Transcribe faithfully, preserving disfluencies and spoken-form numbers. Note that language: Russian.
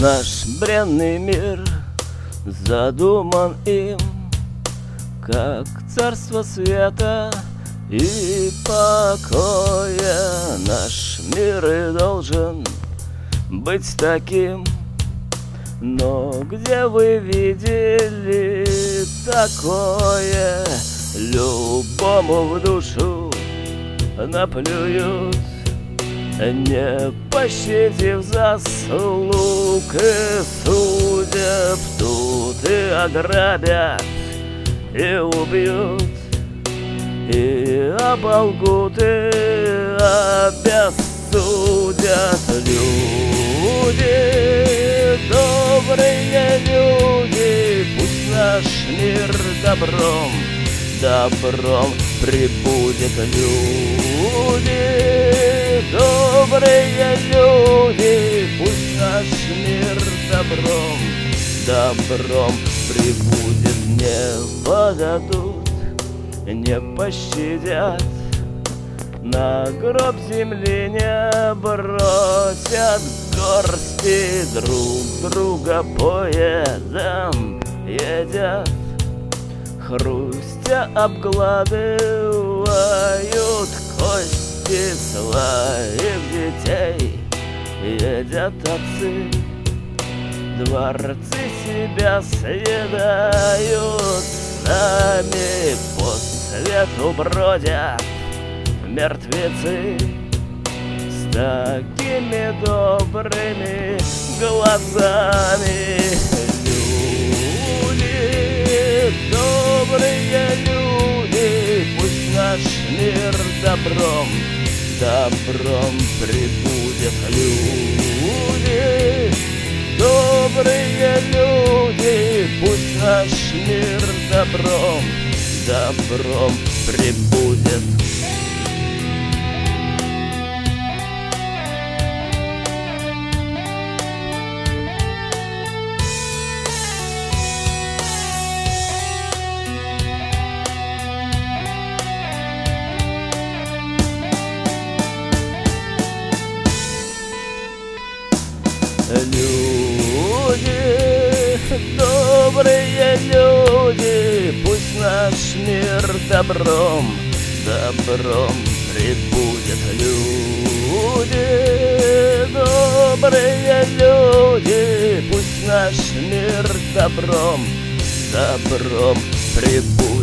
Наш бренный мир задуман им, как царство света и покоя. Наш мир и должен быть таким. Но где вы видели такое? Любому в душу наплюют, не пощадив заслуг и судеб. Тут и ограбят, и убьют, и оболгут, и обессудят. Люди, добрые люди, пусть наш мир добром, добром прибудет. Люди, добрые люди, пусть наш мир добром, добром прибудет. Не подадут, не пощадят, на гроб земли не бросят, горсти друг друга поедом едят, хрустя обгладывают кости своих детей. Едят отцы, дворцы себя съедают, сами по свету бродят мертвецы с такими добрыми глазами. Люди, добрые люди, пусть наш мир добром, добром прибудет. Люди, добрые люди, пусть наш мир добром, добром прибудет. Люди, добрые люди, пусть наш мир добром, добром прибудет. Люди, добрые люди, пусть наш мир добром, добром прибудет.